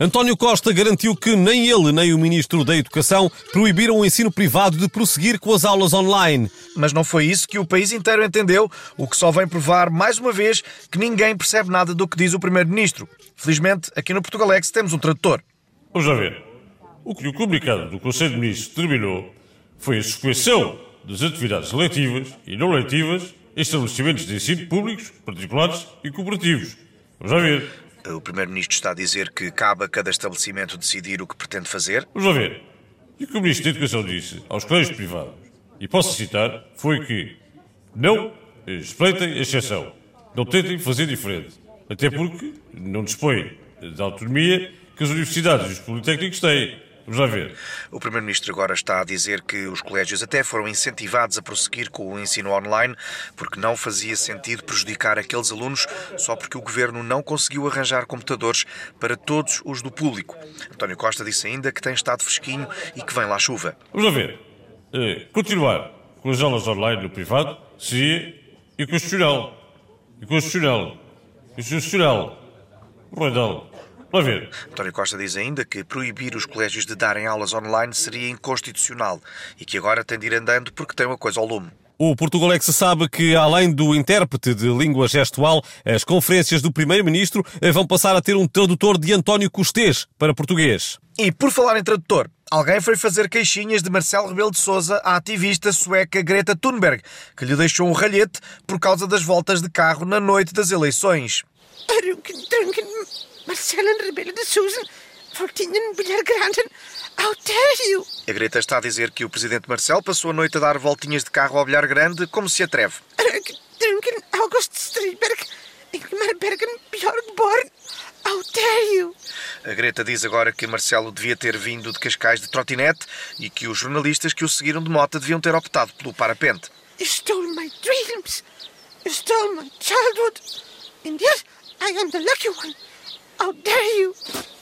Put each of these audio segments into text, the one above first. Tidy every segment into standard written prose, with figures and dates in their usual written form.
António Costa garantiu que nem ele nem o Ministro da Educação proibiram o ensino privado de prosseguir com as aulas online. Mas não foi isso que o país inteiro entendeu, o que só vem provar, mais uma vez, que ninguém percebe nada do que diz o Primeiro-Ministro. Felizmente, aqui no Portugalex temos um tradutor. Vamos lá ver. O que o comunicado do Conselho de Ministros determinou foi a suspensão das atividades letivas e não letivas em estabelecimentos de ensino públicos, particulares e cooperativos. Vamos lá ver. O Primeiro-Ministro está a dizer que cabe a cada estabelecimento decidir o que pretende fazer. Vamos lá ver. E o que o Ministro da Educação disse aos colégios privados, e posso citar, foi que não espreitem a exceção. Não tentem fazer diferente. Até porque não dispõem da autonomia que as universidades e os politécnicos têm. Vamos lá ver. O Primeiro-Ministro agora está a dizer que os colégios até foram incentivados a prosseguir com o ensino online porque não fazia sentido prejudicar aqueles alunos só porque o Governo não conseguiu arranjar computadores para todos os do público. António Costa disse ainda que tem estado fresquinho e que vem lá chuva. Vamos lá ver. Continuar com as aulas online no privado seria inconstitucional. Inconstitucional. Inconstitucional. Não. Lá ver. António Costa diz ainda que proibir os colégios de darem aulas online seria inconstitucional e que agora tem de ir andando porque tem uma coisa ao lume. O Portugalex sabe que, além do intérprete de língua gestual, as conferências do Primeiro-Ministro vão passar a ter um tradutor de António Costés para português. E por falar em tradutor, alguém foi fazer queixinhas de Marcelo Rebelo de Sousa à ativista sueca Greta Thunberg, que lhe deixou um ralhete por causa das voltas de carro na noite das eleições. Marcelo Rebelo de Sousa, voltinha bilhar grande, how dare you? A Greta está a dizer que o presidente Marcelo passou a noite a dar voltinhas de carro ao bilhar grande, como se atreve. August Strindberg, Ingmar Bergen, Björn Born, how dare you? A Greta diz agora que Marcelo devia ter vindo de Cascais de trotinete e que os jornalistas que o seguiram de moto deviam ter optado pelo parapente. You stole my dreams, you stole my childhood, and yet I am the lucky one. How dare you?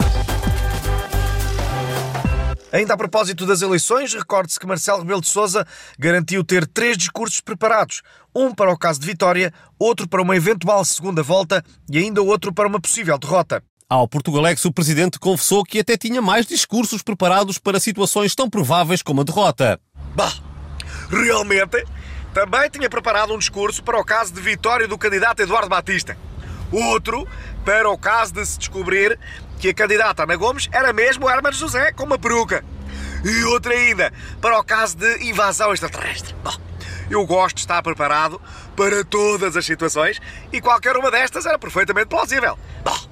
Ainda a propósito das eleições, recorde-se que Marcelo Rebelo de Sousa garantiu ter 3 discursos preparados. Um para o caso de vitória, outro para uma eventual segunda volta e ainda outro para uma possível derrota. Ao Portugalex, o Presidente confessou que até tinha mais discursos preparados para situações tão prováveis como a derrota. Bah, realmente, também tinha preparado um discurso para o caso de vitória do candidato Eduardo Batista. Outro para o caso de se descobrir que a candidata Ana Gomes era mesmo Hermano José com uma peruca. E outro ainda para o caso de invasão extraterrestre. Bom, eu gosto de estar preparado para todas as situações e qualquer uma destas era perfeitamente plausível. Bom,